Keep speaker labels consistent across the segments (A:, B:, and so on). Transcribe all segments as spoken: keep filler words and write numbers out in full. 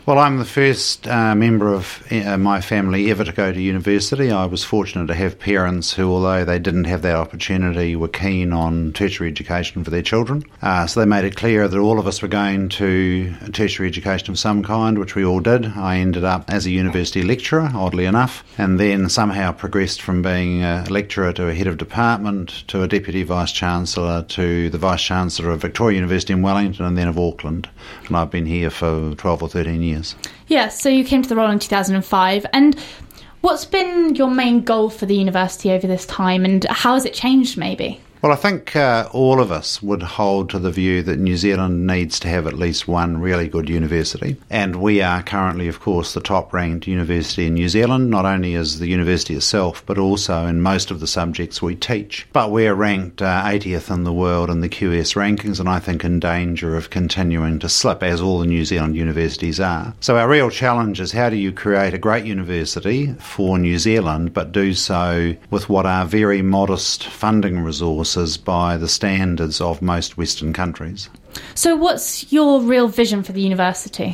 A: Well, I'm the first uh, member of uh, my family ever to go to university. I was fortunate to have parents who, although they didn't have that opportunity, were keen on tertiary education for their children. Uh, so they made it clear that all of us were going to tertiary education of some kind, which we all did. I ended up as a university lecturer, oddly enough, and then somehow progressed from being a lecturer to a head of department to a deputy vice-chancellor to the vice-chancellor of Victoria University in Wellington and then of Auckland. And I've been here for twelve or thirteen years.
B: Yeah, so you came to the role in two thousand five, and what's been your main goal for the university over this time, and how has it changed maybe?
A: Well, I think uh, all of us would hold to the view that New Zealand needs to have at least one really good university. And we are currently, of course, the top-ranked university in New Zealand, not only as the university itself, but also in most of the subjects we teach. But we're ranked uh, eightieth in the world in the Q S rankings, and I think in danger of continuing to slip, as all the New Zealand universities are. So our real challenge is how do you create a great university for New Zealand, but do so with what are very modest funding resources by the standards of most Western countries.
B: So what's your real vision for the university?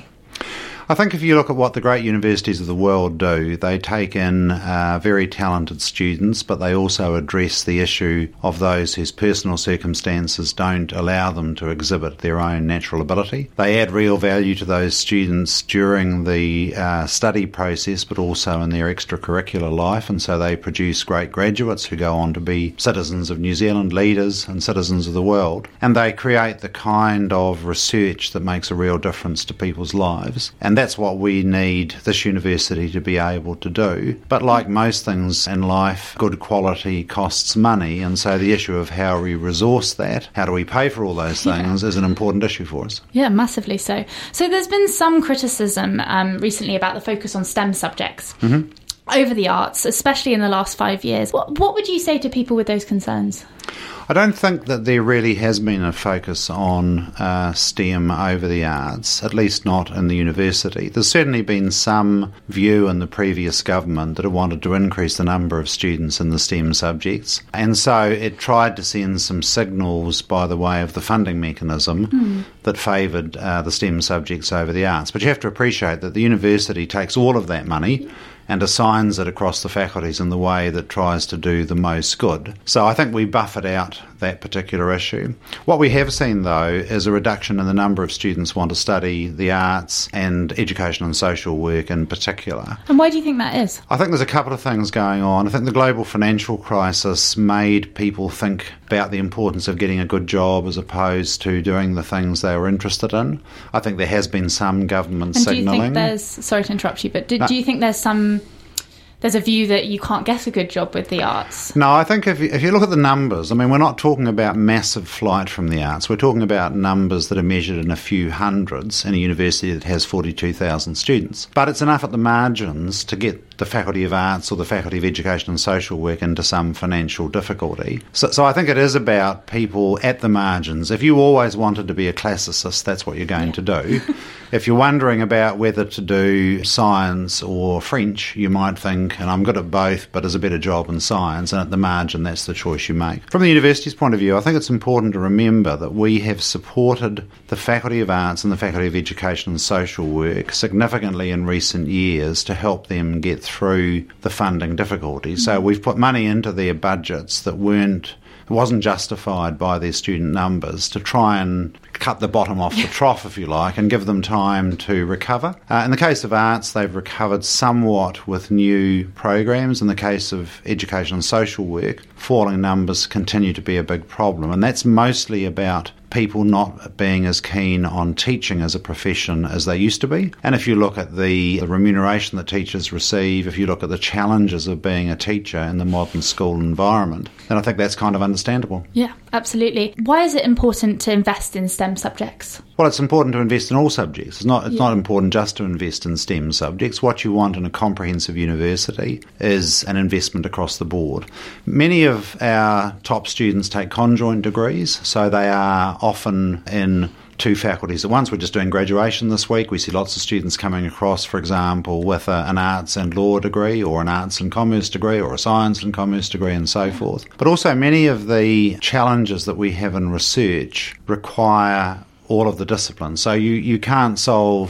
A: I think if you look at what the great universities of the world do, they take in uh, very talented students, but they also address the issue of those whose personal circumstances don't allow them to exhibit their own natural ability. They add real value to those students during the uh, study process, but also in their extracurricular life, and so they produce great graduates who go on to be citizens of New Zealand, leaders and citizens of the world. And they create the kind of research that makes a real difference to people's lives. And that's what we need this university to be able to do. But like most things in life, good quality costs money, and so the issue of how we resource that, how do we pay for all those things, yeah. is an important issue for us.
B: Yeah, massively so. So there's been some criticism um, recently about the focus on STEM subjects. Mm-hmm. Over the arts, especially in the last five years. What, what would you say to people with those concerns?
A: I don't think that there really has been a focus on uh, STEM over the arts, at least not in the university. There's certainly been some view in the previous government that it wanted to increase the number of students in the STEM subjects, and so it tried to send some signals by the way of the funding mechanism mm. that favoured uh, the STEM subjects over the arts. But you have to appreciate that the university takes all of that money and assigns it across the faculties in the way that tries to do the most good. So I think we buffered out that particular issue. What we have seen, though, is a reduction in the number of students who want to study the arts and education and social work in particular.
B: And why do you think that is?
A: I think there's a couple of things going on. I think the global financial crisis made people think about the importance of getting a good job as opposed to doing the things they were interested in. I think there has been some government
B: and
A: signalling.
B: Do you think there's, sorry to interrupt you, but do, no. do you think there's some there's a view that you can't get a good job with the arts?
A: No, I think if you, if you look at the numbers, I mean, we're not talking about massive flight from the arts. We're talking about numbers that are measured in a few hundreds in a university that has forty-two thousand students. But it's enough at the margins to get the Faculty of Arts or the Faculty of Education and Social Work into some financial difficulty. So, so I think it is about people at the margins. If you always wanted to be a classicist, that's what you're going yeah. to do. If you're wondering about whether to do science or French, you might think, and I'm good at both, but there's a better job in science, and at the margin, that's the choice you make. From the university's point of view, I think it's important to remember that we have supported the Faculty of Arts and the Faculty of Education and Social Work significantly in recent years to help them get through the funding difficulties. So we've put money into their budgets that weren't wasn't justified by their student numbers to try and cut the bottom off the trough, if you like, and give them time to recover. Uh, in the case of arts, they've recovered somewhat with new programs. In the case of education and social work, falling numbers continue to be a big problem, and that's mostly about people not being as keen on teaching as a profession as they used to be. And if you look at the, the remuneration that teachers receive, if you look at the challenges of being a teacher in the modern school environment, then I think that's kind of understandable.
B: Yeah, absolutely. Why is it important to invest in STEM subjects?
A: Well, it's important to invest in all subjects. It's not it's yeah. not important just to invest in STEM subjects. What you want in a comprehensive university is an investment across the board. Many of our top students take conjoint degrees, so they are often in two faculties at once. We're just doing graduation this week. We see lots of students coming across, for example, with a, an arts and law degree or an arts and commerce degree or a science and commerce degree and so forth. But also many of the challenges that we have in research require all of the disciplines. So you, you can't solve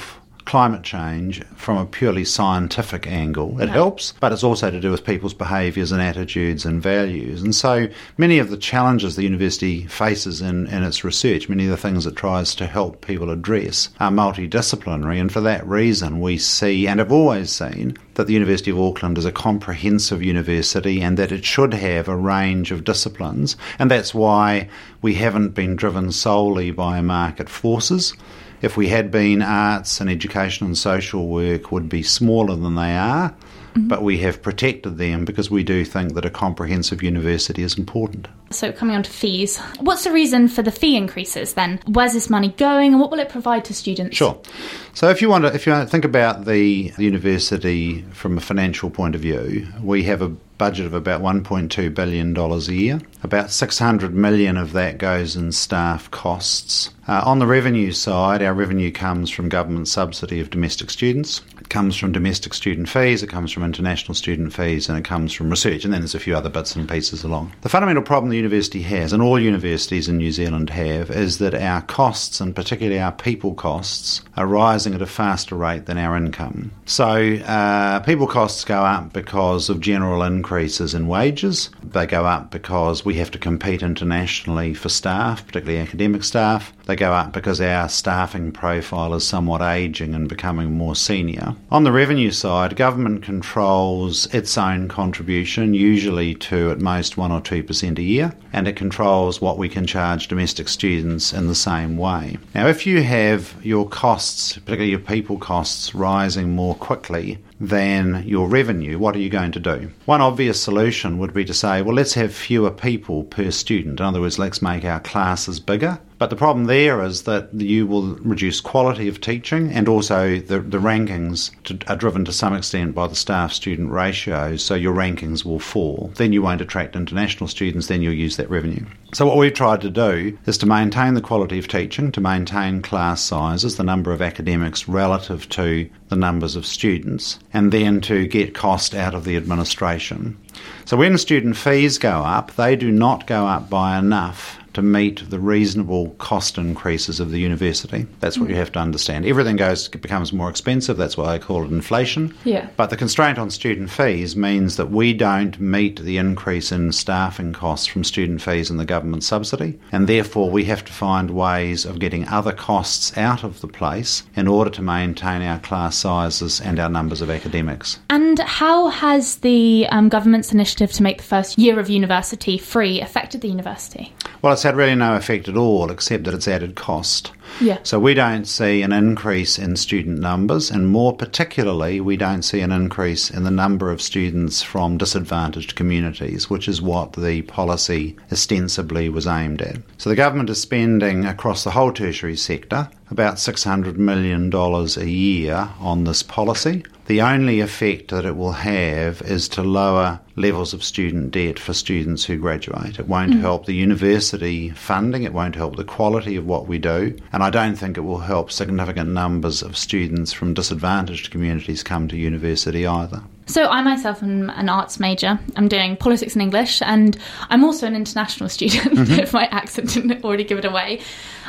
A: climate change from a purely scientific angle. It
B: Right.
A: helps, but it's also to do with people's behaviours and attitudes and values. And so many of the challenges the university faces in, in its research, many of the things it tries to help people address, are multidisciplinary. And for that reason, we see, and have always seen, that the University of Auckland is a comprehensive university and that it should have a range of disciplines. And that's why we haven't been driven solely by market forces. If we had been, arts and education and social work would be smaller than they are, mm-hmm. but we have protected them because we do think that a comprehensive university is important.
B: So coming on to fees, what's the reason for the fee increases then? Where's this money going and what will it provide to students?
A: Sure. So if you want to, if you want to think about the university from a financial point of view, we have a budget of about one point two billion dollars a year. About six hundred million dollars of that goes in staff costs. Uh, on the revenue side, our revenue comes from government subsidy of domestic students. It comes from domestic student fees, it comes from international student fees, and it comes from research, and then there's a few other bits and pieces along. The fundamental problem the university has, and all universities in New Zealand have, is that our costs, and particularly our people costs, are rising at a faster rate than our income. So uh, people costs go up because of general increases in wages. They go up because we have to compete internationally for staff, particularly academic staff. They go up because our staffing profile is somewhat ageing and becoming more senior. On the revenue side, government controls its own contribution, usually to at most one or two percent a year, and it controls what we can charge domestic students in the same way. Now, if you have your costs, particularly your people costs, rising more quickly than your revenue, what are you going to do? One obvious solution would be to say, well, let's have fewer people per student. In other words, let's make our classes bigger. But the problem there is that you will reduce quality of teaching, and also the, the rankings to, are driven to some extent by the staff-student ratios, so your rankings will fall. Then you won't attract international students, then you'll use that revenue. So what we've tried to do is to maintain the quality of teaching, to maintain class sizes, the number of academics relative to the numbers of students, and then to get cost out of the administration. So when student fees go up, they do not go up by enough to meet the reasonable cost increases of the university. That's what mm. you have to understand. Everything goes becomes more expensive. That's why I call it inflation.
B: Yeah.
A: But the constraint on student fees means that we don't meet the increase in staffing costs from student fees and the government subsidy, and therefore we have to find ways of getting other costs out of the place in order to maintain our class sizes and our numbers of academics.
B: And how has the um, government's initiative to make the first year of university free affected the university?
A: Well, it's had really no effect at all, except that it's added cost.
B: Yeah.
A: So we don't see an increase in student numbers, and more particularly, we don't see an increase in the number of students from disadvantaged communities, which is what the policy ostensibly was aimed at. So the government is spending across the whole tertiary sector about six hundred million dollars a year on this policy. The only effect that it will have is to lower levels of student debt for students who graduate. It won't mm. help the university funding, it won't help the quality of what we do, and I don't think it will help significant numbers of students from disadvantaged communities come to university either.
B: So I myself am an arts major. I'm doing politics and English, and I'm also an international student, mm-hmm. if my accent didn't already give it away.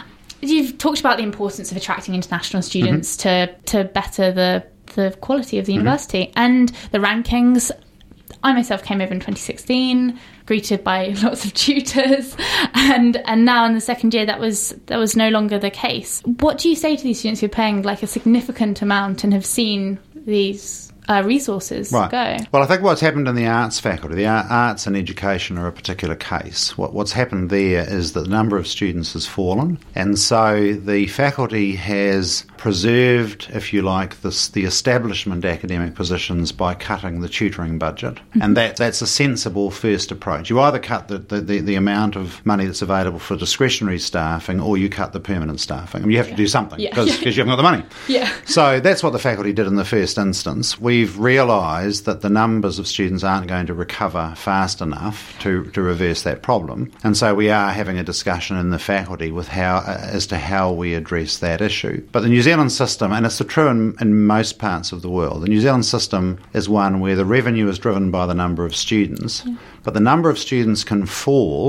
B: You've talked about the importance of attracting international students mm-hmm. to, to better the, the quality of the mm-hmm. university and the rankings. I myself came over in twenty sixteen, greeted by lots of tutors, and and now in the second year that was that was no longer the case. What do you say to these students who are paying like a significant amount and have seen these Uh, resources
A: right.
B: go?
A: Well, I think what's happened in the arts faculty, the arts and education are a particular case. What, what's happened there is that the number of students has fallen, and so the faculty has preserved, if you like, this, the establishment academic positions by cutting the tutoring budget. Mm-hmm. And that that's a sensible first approach. You either cut the, the, the, the amount of money that's available for discretionary staffing, or you cut the permanent staffing. I mean, you have
B: yeah.
A: to do something because
B: yeah.
A: you haven't got the money.
B: Yeah.
A: So that's what the faculty did in the first instance. We We've realised that the numbers of students aren't going to recover fast enough to, to reverse that problem, and so we are having a discussion in the faculty with how uh, as to how we address that issue. But the New Zealand system, and it's true in, in most parts of the world, the New Zealand system is one where the revenue is driven by the number of students, yeah. but the number of students can fall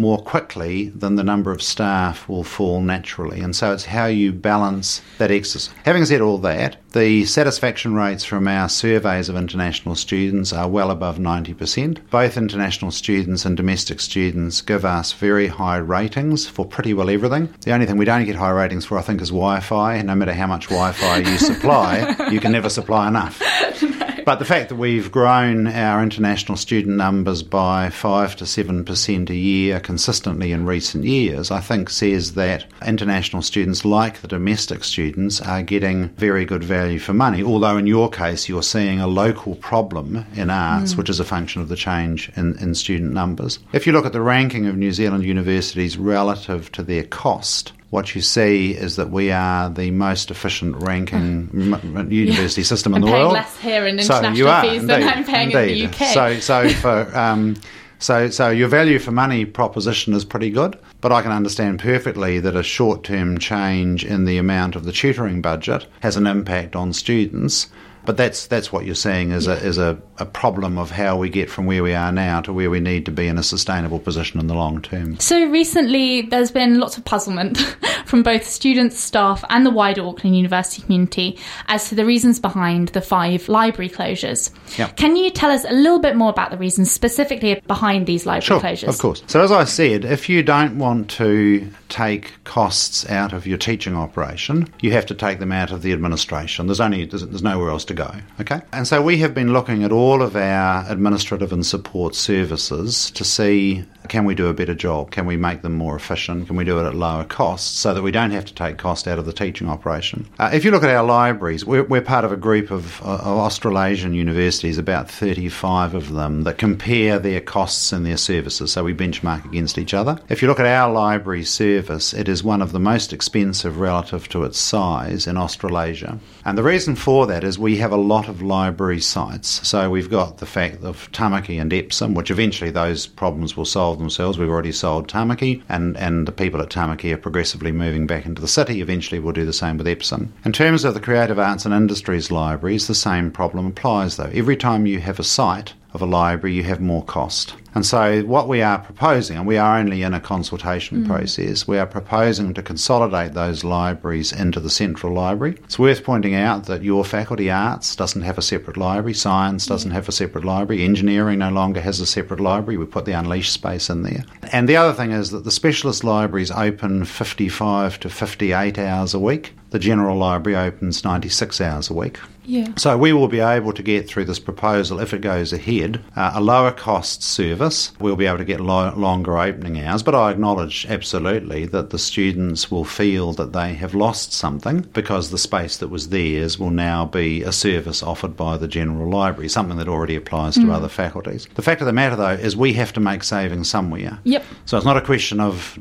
A: more quickly than the number of staff will fall naturally. And so it's how you balance that exercise. Having said all that, the satisfaction rates from our surveys of international students are well above ninety percent. Both international students and domestic students give us very high ratings for pretty well everything. The only thing we don't get high ratings for, I think, is Wi-Fi. No matter how much Wi-Fi you supply, you can never supply enough. But the fact that we've grown our international student numbers by five to seven percent a year consistently in recent years, I think says that international students, like the domestic students, are getting very good value for money. Although in your case, you're seeing a local problem in arts, mm. which is a function of the change in, in student numbers. If you look at the ranking of New Zealand universities relative to their cost, what you see is that we are the most efficient ranking m- university yeah. system in
B: I'm
A: the world.
B: I'm paying less here in international
A: so you are,
B: fees
A: indeed,
B: than I'm paying
A: indeed.
B: in the U K.
A: So, so for um, so so your value for money proposition is pretty good, but I can understand perfectly that a short-term change in the amount of the tutoring budget has an impact on students. But that's that's what you're seeing is yeah. a is a, a problem of how we get from where we are now to where we need to be in a sustainable position in the long term.
B: So recently there's been lots of puzzlement from both students, staff and the wider Auckland University community as to the reasons behind the five library closures.
A: Yep.
B: Can you tell us a little bit more about the reasons specifically behind these library
A: sure,
B: closures?
A: Of course. So as I said, if you don't want to take costs out of your teaching operation, you have to take them out of the administration. There's only there's, there's nowhere else to go. Okay, and so we have been looking at all of our administrative and support services to see, can we do a better job? Can we make them more efficient? Can we do it at lower costs so that we don't have to take cost out of the teaching operation? Uh, if you look at our libraries, we're, we're part of a group of, uh, of Australasian universities, about thirty-five of them, that compare their costs and their services. So we benchmark against each other. If you look at our library service, it is one of the most expensive relative to its size in Australasia. And the reason for that is we have a lot of library sites. So we've got the fact of Tamaki and Epsom, which eventually those problems will solve themselves. We've already sold Tamaki, and, and the people at Tamaki are progressively moving back into the city. Eventually we'll do the same with Epsom. In terms of the Creative Arts and Industries libraries, the same problem applies though. Every time you have a site of a library, you have more cost. And so what we are proposing, and we are only in a consultation mm. process, we are proposing to consolidate those libraries into the central library. It's worth pointing out that your faculty arts doesn't have a separate library, science doesn't yeah. have a separate library, engineering no longer has a separate library. We put the Unleashed space in there. And the other thing is that the specialist libraries open fifty-five to fifty-eight hours a week. The general library opens ninety-six hours a week.
B: Yeah.
A: So we will be able to get through this proposal, if it goes ahead, uh, a lower cost service. We'll be able to get lo- longer opening hours, but I acknowledge absolutely that the students will feel that they have lost something because the space that was theirs will now be a service offered by the general library, something that already applies to mm. other faculties. The fact of the matter, though, is we have to make savings somewhere.
B: Yep.
A: So it's not a question of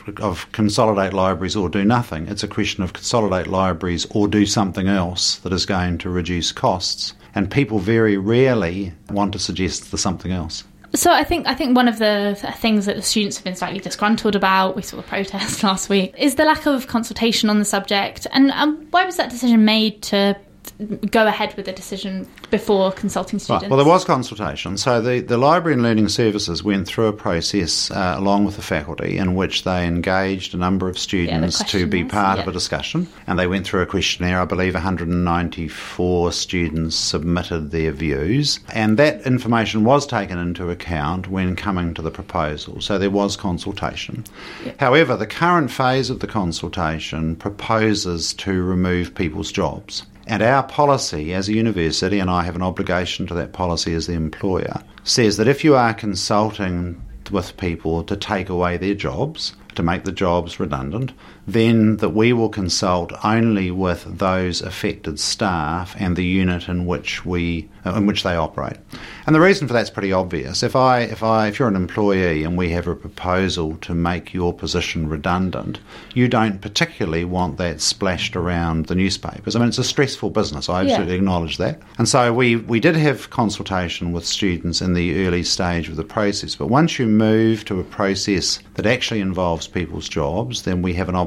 A: of consolidate libraries or do nothing. It's a question of consolidate libraries or do something else that is going to reduce costs. And people very rarely want to suggest the something else.
B: So I think I think one of the things that the students have been slightly disgruntled about, we saw the protest last week, is the lack of consultation on the subject. And um, why was that decision made to go ahead with the decision before consulting students?
A: Right. Well, there was consultation. So the, the Library and Learning Services went through a process uh, along with the faculty in which they engaged a number of students yeah, to be part yeah. of a discussion. And they went through a questionnaire. I believe one hundred ninety-four students submitted their views. And that information was taken into account when coming to the proposal. So there was consultation. Yeah. However, the current phase of the consultation proposes to remove people's jobs. And our policy as a university, and I have an obligation to that policy as the employer, says that if you are consulting with people to take away their jobs, to make the jobs redundant, then that we will consult only with those affected staff and the unit in which we uh, in which they operate. And the reason for that's pretty obvious. If I if I if you're an employee and we have a proposal to make your position redundant, you don't particularly want that splashed around the newspapers. I mean, it's a stressful business. I absolutely yeah. acknowledge that. And so we we did have consultation with students in the early stage of the process. But once you move to a process that actually involves people's jobs, then we have an obligation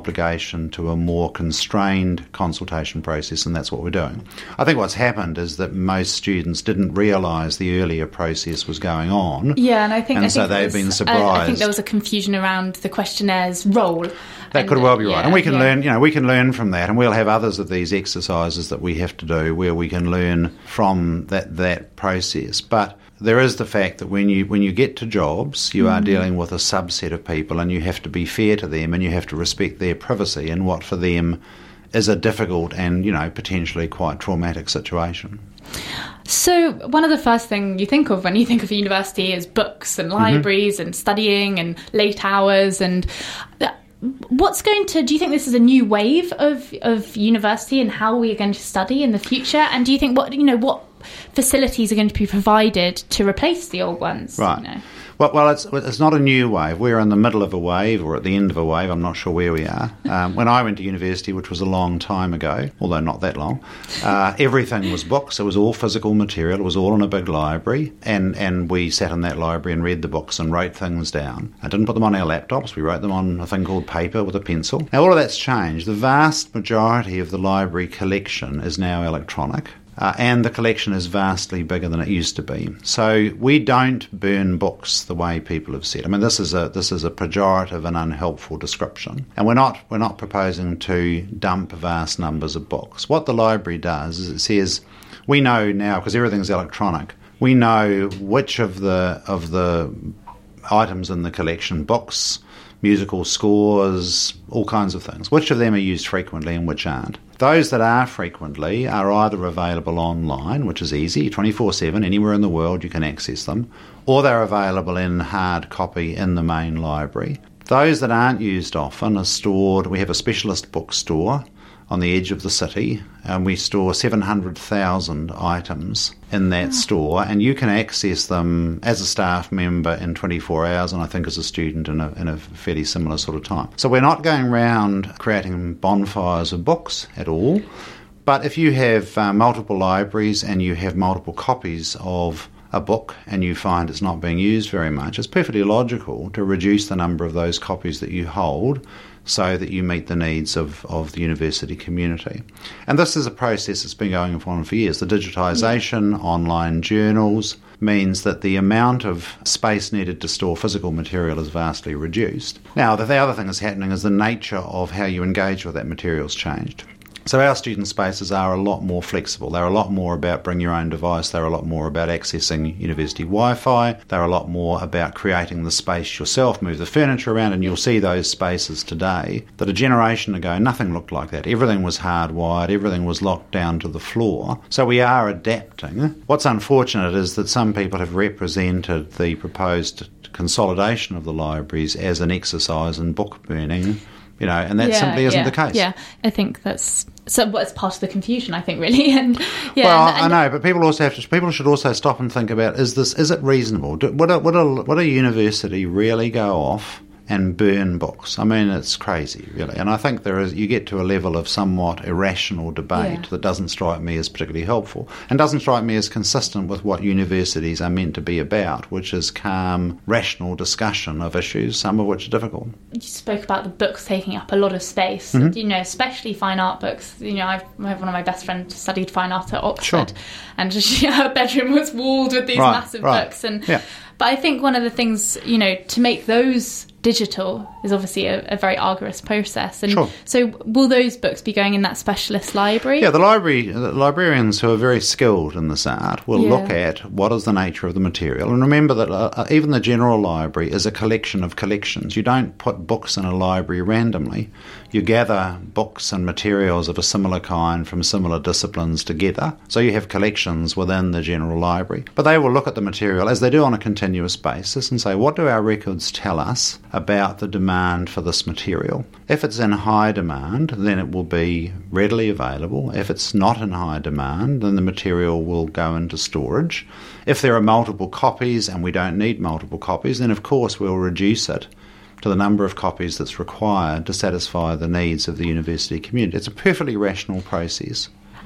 A: obligation to a more constrained consultation process, and that's what we're doing. I think what's happened is that most students didn't realise the earlier process was going on.
B: Yeah, and I think,
A: and
B: I
A: so
B: think
A: they've
B: was,
A: been surprised.
B: I, I think there was a confusion around the questionnaires role.
A: That
B: and,
A: could well be
B: uh,
A: right,
B: yeah,
A: and we can
B: yeah.
A: learn. You know, we can learn from that, and we'll have others of these exercises that we have to do where we can learn from that that process. But there is the fact that when you when you get to jobs, you mm. are dealing with a subset of people, and you have to be fair to them, and you have to respect their privacy in what for them is a difficult and, you know, potentially quite traumatic situation.
B: So one of the first things you think of when you think of a university is books and libraries mm-hmm. and studying and late hours. And what's going to, do you think this is a new wave of, of university and how we are going to study in the future? And do you think what, you know, what facilities are going to be provided to replace the old ones?
A: Right.
B: You know?
A: Well, well, it's it's not a new wave. We're in the middle of a wave or at the end of a wave. I'm not sure where we are. Um, when I went to university, which was a long time ago, although not that long, uh, everything was books. It was all physical material. It was all in a big library. And, and we sat in that library and read the books and wrote things down. I didn't put them on our laptops. We wrote them on a thing called paper with a pencil. Now, all of that's changed. The vast majority of the library collection is now electronic. Uh, and the collection is vastly bigger than it used to be. So we don't burn books the way people have said. I mean, this is a this is a pejorative and unhelpful description. And we're not we're not proposing to dump vast numbers of books. What the library does is it says, we know now, because everything's electronic, we know which of the of the items in the collection, books, musical scores, all kinds of things, which of them are used frequently and which aren't. Those that are frequently are either available online, which is easy, twenty-four seven, anywhere in the world you can access them, or they're available in hard copy in the main library. Those that aren't used often are stored, we have a specialist bookstore on the edge of the city, and we store seven hundred thousand items in that oh. store, and you can access them as a staff member in twenty-four hours, and I think as a student in a, in a fairly similar sort of time. So we're not going around creating bonfires of books at all, but if you have uh, multiple libraries and you have multiple copies of a book and you find it's not being used very much, it's perfectly logical to reduce the number of those copies that you hold so that you meet the needs of, of the university community. And this is a process that's been going on for years. The digitisation, yeah. online journals, means that the amount of space needed to store physical material is vastly reduced. Now, the, the other thing that's happening is the nature of how you engage with that material has changed. So our student spaces are a lot more flexible. They're a lot more about bring your own device. They're a lot more about accessing university Wi-Fi. They're a lot more about creating the space yourself, move the furniture around, and you'll see those spaces today that a generation ago, nothing looked like that. Everything was hardwired. Everything was locked down to the floor. So we are adapting. What's unfortunate is that some people have represented the proposed consolidation of the libraries as an exercise in book burning. You know, and that
B: yeah,
A: simply isn't
B: yeah,
A: the case.
B: Yeah, I think that's so. Well, it's part of the confusion, I think, really. And yeah,
A: well,
B: and, and
A: I know, but people also have to. People should also stop and think about: is this? Is it reasonable? Do, would a would a would a university really go off and burn books? I mean, it's crazy, really. And I think there is. You get to a level of somewhat irrational debate
B: yeah.
A: that doesn't strike me as particularly helpful, and doesn't strike me as consistent with what universities are meant to be about, which is calm, rational discussion of issues, some of which are difficult.
B: You spoke about the books taking up a lot of space, mm-hmm. you know, especially fine art books. You know, I've, I have one of my best friends studied fine art at Oxford,
A: sure.
B: and she, her bedroom was walled with these
A: right,
B: massive
A: right.
B: books. And
A: yeah.
B: But I think one of the things, you know, to make those digital is obviously a, a very arduous process. And
A: sure.
B: so will those books be going in that specialist library?
A: Yeah, the library the librarians who are very skilled in this art will
B: yeah.
A: look at what is the nature of the material. And remember that uh, even the general library is a collection of collections. You don't put books in a library randomly. You gather books and materials of a similar kind from similar disciplines together. So you have collections within the general library. But they will look at the material, as they do on a continuous basis, and say, what do our records tell us about the demand for this material? If it's in high demand, then it will be readily available. If it's not in high demand, then the material will go into storage. If there are multiple copies and we don't need multiple copies, then of course we'll reduce it to the number of copies that's required to satisfy the needs of the university community. It's a perfectly rational process.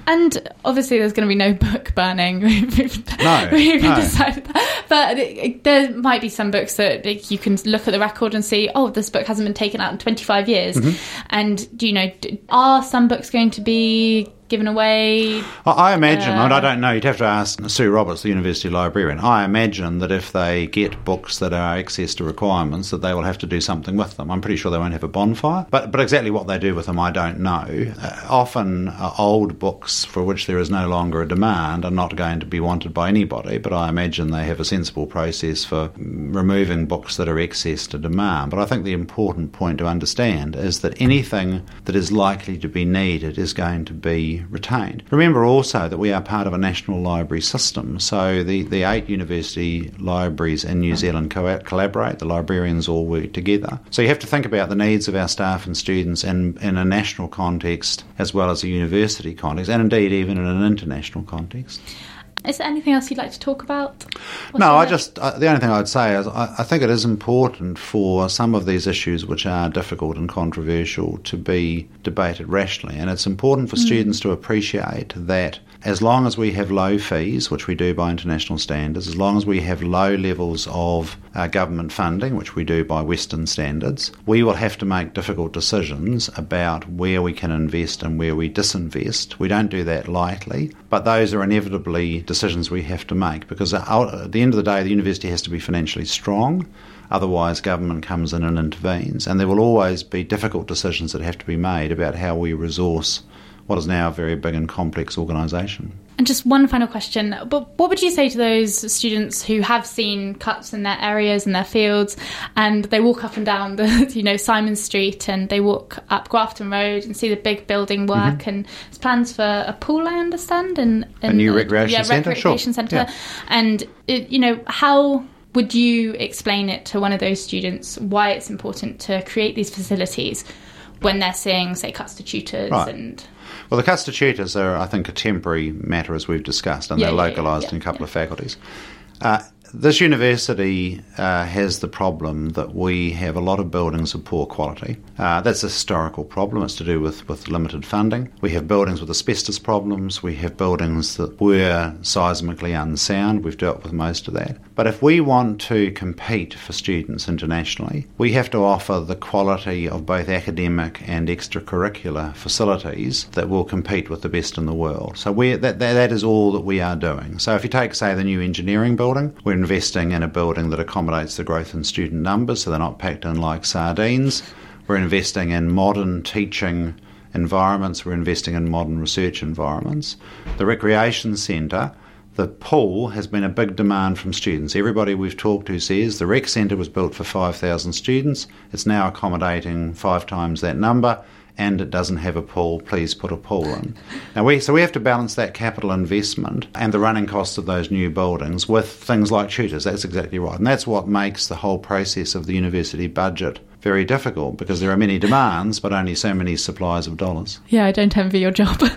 B: And obviously there's going to be no book burning. We've,
A: no,
B: we've
A: no.
B: decided that. But it, it, there might be some books that like, you can look at the record and see, oh, this book hasn't been taken out in twenty-five years. Mm-hmm. And, do you know, are some books going to be given away?
A: I imagine,
B: uh,
A: and I don't know, you'd have to ask Sue Roberts, the university librarian. I imagine that if they get books that are access to requirements, that they will have to do something with them. I'm pretty sure they won't have a bonfire. But but exactly what they do with them, I don't know. Uh, often uh, old books for which there is no longer a demand are not going to be wanted by anybody, but I imagine they have a sensible process for removing books that are excess to demand. But I think the important point to understand is that anything that is likely to be needed is going to be retained. Remember also that we are part of a national library system, so the, the eight university libraries in New Zealand co- collaborate, the librarians all work together. So you have to think about the needs of our staff and students in, in a national context as well as a university context, and indeed even in an international context.
B: Is there anything else you'd like to talk about? What's
A: no, I
B: it?
A: just, uh, the only thing I'd say is I, I think it is important for some of these issues which are difficult and controversial to be debated rationally, and it's important for mm. students to appreciate that as long as we have low fees, which we do by international standards, as long as we have low levels of uh, government funding, which we do by Western standards, we will have to make difficult decisions about where we can invest and where we disinvest. We don't do that lightly, but those are inevitably decisions we have to make, because at the end of the day, the university has to be financially strong. Otherwise, government comes in and intervenes, and there will always be difficult decisions that have to be made about how we resource what is now a very big and complex organisation.
B: And just one final question, but what would you say to those students who have seen cuts in their areas and their fields, and they walk up and down the, you know, Simon Street, and they walk up Grafton Road and see the big building work, mm-hmm. and there's plans for a pool, I understand, and
A: a new recreation
B: yeah,
A: centre,
B: recreation
A: sure.
B: centre,
A: yeah.
B: and it, you know, how would you explain it to one of those students why it's important to create these facilities when they're seeing, say, cuts to tutors
A: right.
B: and...
A: Well, the cuts to tutors are, I think, a temporary matter, as we've discussed, and
B: yeah,
A: they're
B: yeah,
A: localised
B: yeah,
A: in a couple
B: yeah.
A: of faculties. Uh, this university uh, has the problem that we have a lot of buildings of poor quality. Uh, that's a historical problem. It's to do with, with limited funding. We have buildings with asbestos problems. We have buildings that were seismically unsound. We've dealt with most of that. But if we want to compete for students internationally, we have to offer the quality of both academic and extracurricular facilities that will compete with the best in the world. So we, that, that, that is all that we are doing. So if you take, say, the new engineering building, we're investing in a building that accommodates the growth in student numbers so they're not packed in like sardines. We're investing in modern teaching environments. We're investing in modern research environments. The recreation centre, the pool, has been a big demand from students. Everybody we've talked to says the rec centre was built for five thousand students. It's now accommodating five times that number, and it doesn't have a pool. Please put a pool in. Now we so we have to balance that capital investment and the running costs of those new buildings with things like tutors. That's exactly right. And that's what makes the whole process of the university budget very difficult, because there are many demands but only so many supplies of dollars.
B: Yeah, I don't envy your job.